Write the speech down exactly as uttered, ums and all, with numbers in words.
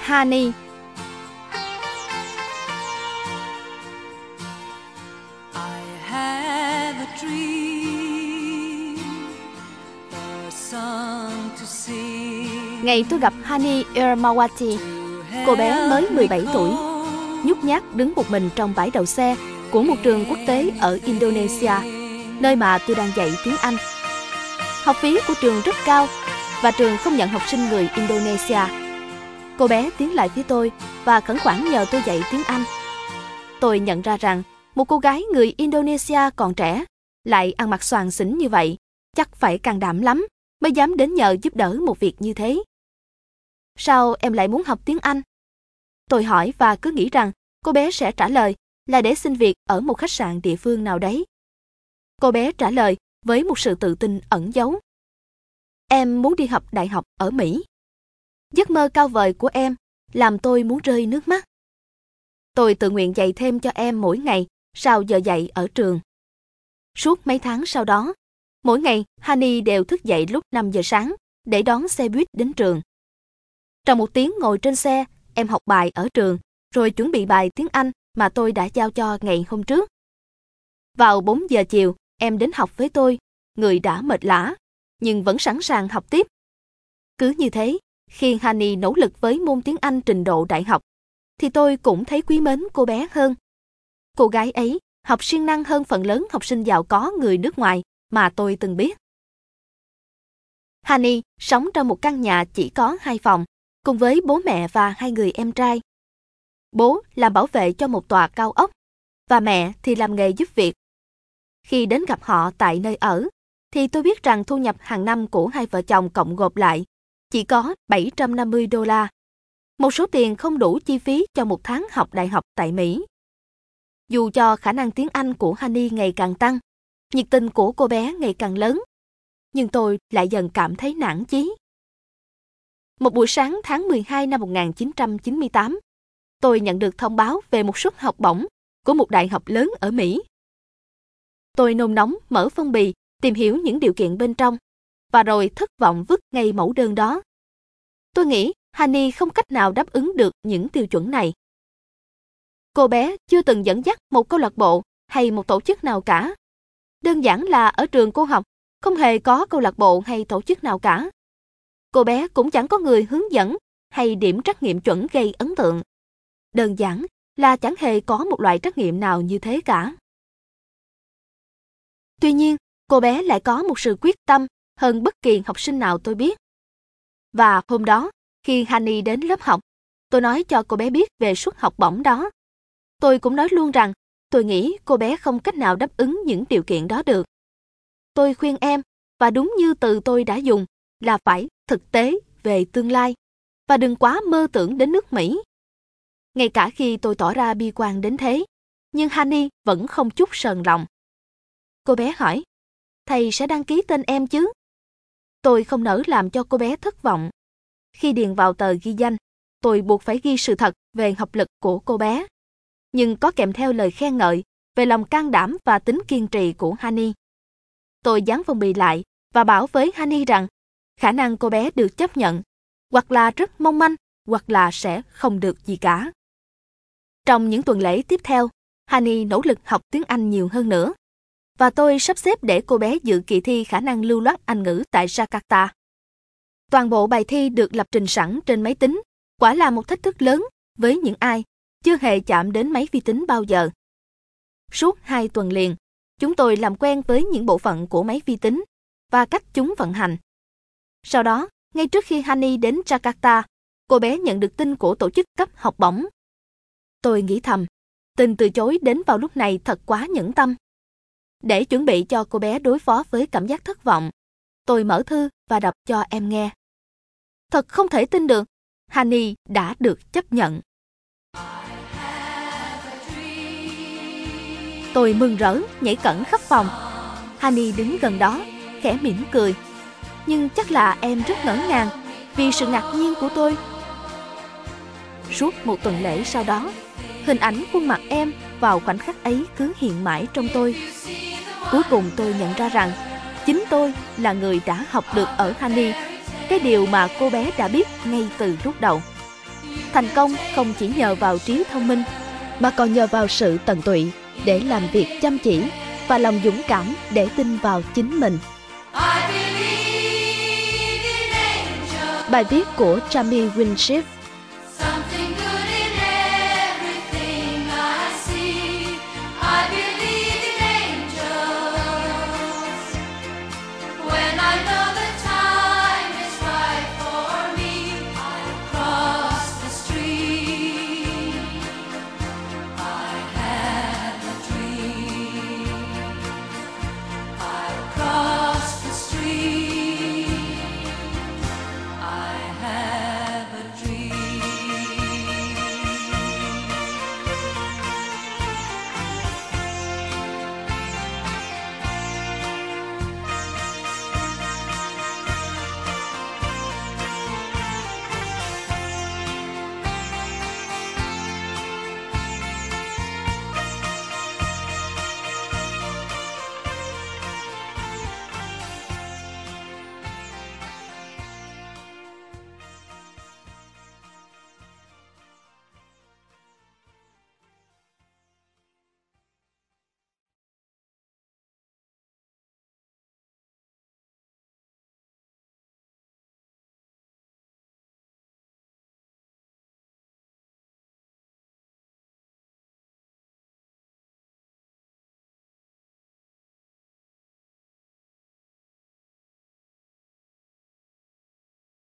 Honey. Ngày tôi gặp Hani Ermawati, cô bé mới mười bảy tuổi, nhút nhát đứng một mình trong bãi đậu xe của một trường quốc tế ở Indonesia, nơi mà tôi đang dạy tiếng Anh. Học phí của trường rất cao và trường không nhận học sinh người Indonesia. Cô bé tiến lại phía tôi và khẩn khoản nhờ tôi dạy tiếng Anh. Tôi nhận ra rằng một cô gái người Indonesia còn trẻ, lại ăn mặc xoàng xỉnh như vậy, chắc phải can đảm lắm mới dám đến nhờ giúp đỡ một việc như thế. Sao em lại muốn học tiếng Anh? Tôi hỏi và cứ nghĩ rằng cô bé sẽ trả lời là để xin việc ở một khách sạn địa phương nào đấy. Cô bé trả lời với một sự tự tin ẩn giấu. Em muốn đi học đại học ở Mỹ. Giấc mơ cao vời của em làm tôi muốn rơi nước mắt. Tôi tự nguyện dạy thêm cho em mỗi ngày sau giờ dạy ở trường. Suốt mấy tháng sau đó, mỗi ngày Hani đều thức dậy lúc năm giờ sáng để đón xe buýt đến trường. Trong một tiếng ngồi trên xe, em học bài ở trường, rồi chuẩn bị bài tiếng Anh mà tôi đã giao cho ngày hôm trước. Vào bốn giờ chiều, em đến học với tôi, người đã mệt lả, nhưng vẫn sẵn sàng học tiếp. Cứ như thế, khi Hani nỗ lực với môn tiếng Anh trình độ đại học, thì tôi cũng thấy quý mến cô bé hơn. Cô gái ấy học siêng năng hơn phần lớn học sinh giàu có người nước ngoài mà tôi từng biết. Hani sống trong một căn nhà chỉ có hai phòng, cùng với bố mẹ và hai người em trai. Bố làm bảo vệ cho một tòa cao ốc, và mẹ thì làm nghề giúp việc. Khi đến gặp họ tại nơi ở, thì tôi biết rằng thu nhập hàng năm của hai vợ chồng cộng gộp lại chỉ có bảy trăm năm mươi đô la, một số tiền không đủ chi phí cho một tháng học đại học tại Mỹ. Dù cho khả năng tiếng Anh của Hani ngày càng tăng, nhiệt tình của cô bé ngày càng lớn, nhưng tôi lại dần cảm thấy nản chí. Một buổi sáng tháng mười hai năm một nghìn chín trăm chín mươi tám, tôi nhận được thông báo về một suất học bổng của một đại học lớn ở Mỹ. Tôi nôn nóng mở phong bì, tìm hiểu những điều kiện bên trong, và rồi thất vọng vứt ngay mẫu đơn đó. Tôi nghĩ Hani không cách nào đáp ứng được những tiêu chuẩn này. Cô bé chưa từng dẫn dắt một câu lạc bộ hay một tổ chức nào cả. Đơn giản là ở trường cô học, không hề có câu lạc bộ hay tổ chức nào cả. Cô bé cũng chẳng có người hướng dẫn hay điểm trắc nghiệm chuẩn gây ấn tượng. Đơn giản là chẳng hề có một loại trắc nghiệm nào như thế cả. Tuy nhiên, cô bé lại có một sự quyết tâm hơn bất kỳ học sinh nào tôi biết. Và hôm đó, khi Hani đến lớp học, tôi nói cho cô bé biết về suất học bổng đó. Tôi cũng nói luôn rằng tôi nghĩ cô bé không cách nào đáp ứng những điều kiện đó được. Tôi khuyên em, và đúng như từ tôi đã dùng, là phải thực tế về tương lai, và đừng quá mơ tưởng đến nước Mỹ. Ngay cả khi tôi tỏ ra bi quan đến thế, nhưng Hani vẫn không chút sờn lòng. Cô bé hỏi, thầy sẽ đăng ký tên em chứ? Tôi không nỡ làm cho cô bé thất vọng. Khi điền vào tờ ghi danh, tôi buộc phải ghi sự thật về học lực của cô bé, nhưng có kèm theo lời khen ngợi về lòng can đảm và tính kiên trì của Hani. Tôi dán phong bì lại và bảo với Hani rằng khả năng cô bé được chấp nhận, hoặc là rất mong manh, hoặc là sẽ không được gì cả. Trong những tuần lễ tiếp theo, Hani nỗ lực học tiếng Anh nhiều hơn nữa, và tôi sắp xếp để cô bé dự kỳ thi khả năng lưu loát Anh ngữ tại Jakarta. Toàn bộ bài thi được lập trình sẵn trên máy tính, quả là một thách thức lớn với những ai chưa hề chạm đến máy vi tính bao giờ. Suốt hai tuần liền, chúng tôi làm quen với những bộ phận của máy vi tính và cách chúng vận hành. Sau đó, ngay trước khi Hani đến Jakarta, cô bé nhận được tin của tổ chức cấp học bổng. Tôi nghĩ thầm, tin từ chối đến vào lúc này thật quá nhẫn tâm. Để chuẩn bị cho cô bé đối phó với cảm giác thất vọng, tôi mở thư và đọc cho em nghe. Thật không thể tin được, Hani đã được chấp nhận. Tôi mừng rỡ, nhảy cẫng khắp phòng. Hani đứng gần đó, khẽ mỉm cười. Nhưng chắc là em rất ngỡ ngàng vì sự ngạc nhiên của tôi. Suốt một tuần lễ sau đó, hình ảnh khuôn mặt em vào khoảnh khắc ấy cứ hiện mãi trong tôi. Cuối cùng tôi nhận ra rằng chính tôi là người đã học được ở Hani cái điều mà cô bé đã biết ngay từ lúc đầu. Thành công không chỉ nhờ vào trí thông minh, mà còn nhờ vào sự tận tụy để làm việc chăm chỉ và lòng dũng cảm để tin vào chính mình. Bài viết của Tammy Winship.